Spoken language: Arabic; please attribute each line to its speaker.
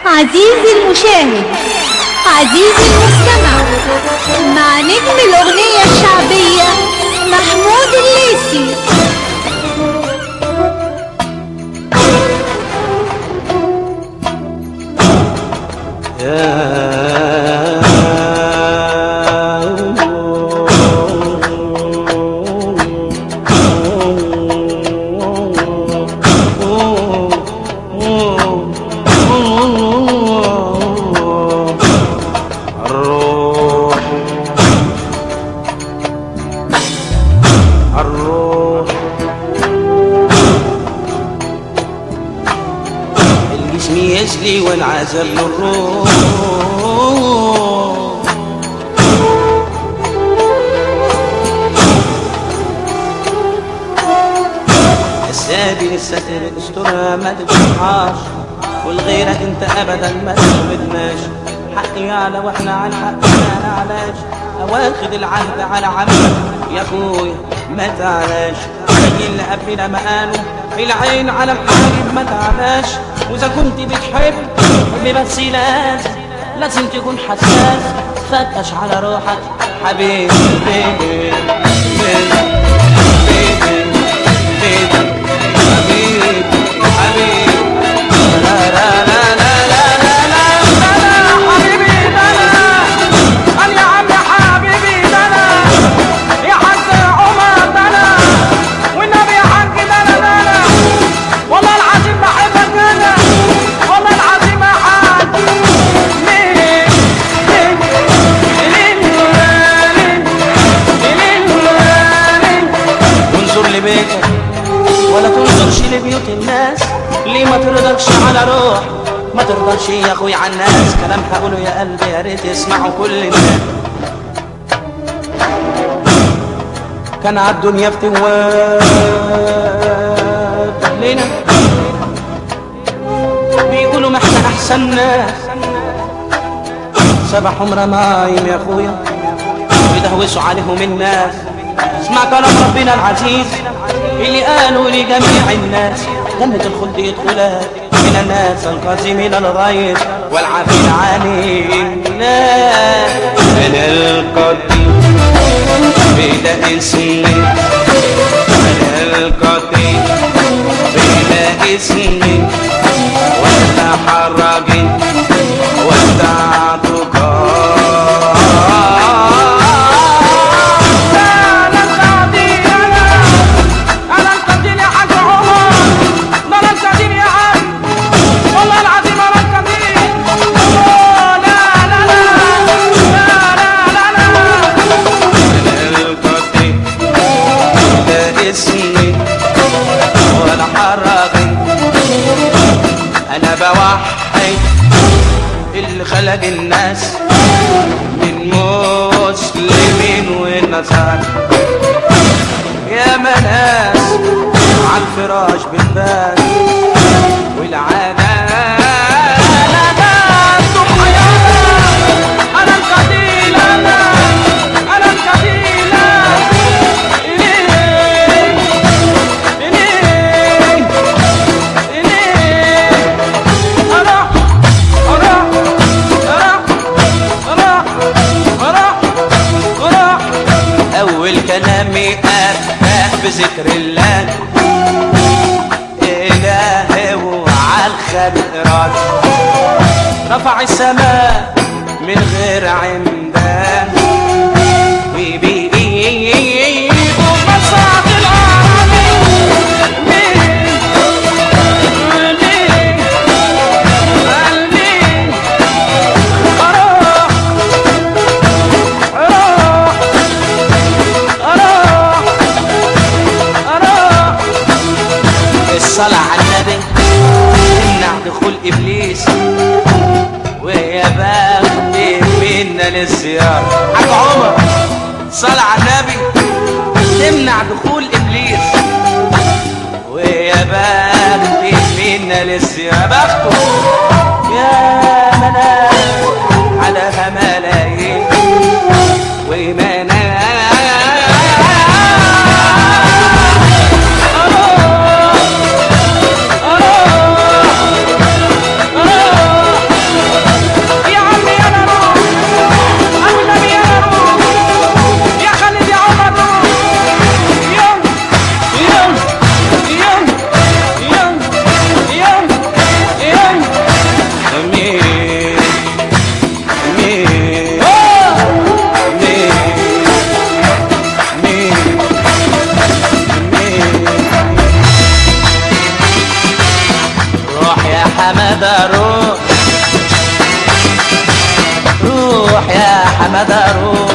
Speaker 1: عزيزي المشاهد، عزيزي المستمع، مع نجم الأغنية الشعبية محمود الليثي.
Speaker 2: الجسم يسلي والعذاب للروح، السابي للستر استرها ما تتشحاش، والغيرك انت ابدا ما تشمدناش. حقي على واحنا عن حقنا نعلاش، اواخد العهد على عمك يا اخويا ما تعلاش. زي اللي قبلنا ما قالوا العين على الحاجب ما تعلاش. واذا كنت بتحب بس لازم تكون حساس، فتش على روحك حبيبي حبيبي حبيبي. لا لا لا لا لا لا لا لا حبيبي لا لا. قال يا عم حبيبي لا لا، يا حاج عمر لا لا، والنبي يا حاج لا لا لا لا. والله العظيم بحبك انا، والله العظيم يا حاج. انظر لبيتك ولا تنظرش لبيوت الناس. ليه ما ترضاش على روح، ما ترضاش يا اخويا على الناس. كلام هقوله يا قلبي يا ريت يسمعوا كل الناس. كان عالدنيا فتوات لنا بيقولوا ما احنا احسن ناس. سبحهم رمايم يا اخويا بيدهوسوا عليهم الناس. اسمع كلام ربنا العزيز اللي قالوا لجميع الناس: جنة الخلد يدخلها من الناس القاسمين الغيظ والعافين عن الناس. أنا القتيل بلا اسمي، أنا القتيل بلا اسمي، ولا حرج ولا اعتقاد. أنا بوحد اللي خلق الناس من مسلمين والنصارى. يا مناس عالفراش بالبال والعادة كلامي أفتح بذكر الله إلهي وعالخبرات. رفع السماء من غير عمدان وبإيده مساط الأرض. الصلاة على النبي تمنع دخول إبليس، ويا بختي منا للزيارة. حاج عمر الصلاة على النبي تمنع دخول إبليس، ويا بختي منا للزيارة. بخته يا منال على ملايين ومنال حمد روح